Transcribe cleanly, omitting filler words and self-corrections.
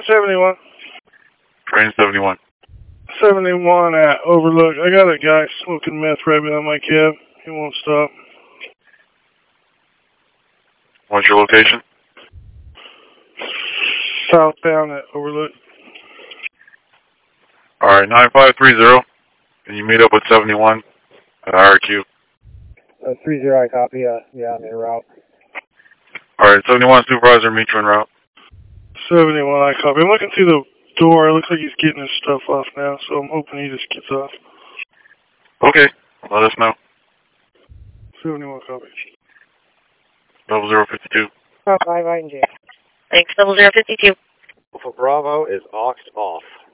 71. Train 71. 71 at Overlook. I got a guy smoking meth right behind my cab. He won't stop. What's your location? Southbound at Overlook. Alright, 9530. Can you meet up with 71 at IRQ? 30, I copy. Yeah, I'm en route. Alright, 71 supervisor, meet you en route. 71, I copy. I'm looking through the door. It looks like he's getting his stuff off now, so I'm hoping he just gets off. Okay, let us know. 71, copy. 0052. 5 right in jail. Thanks, 0052. Alpha Bravo is auxed off.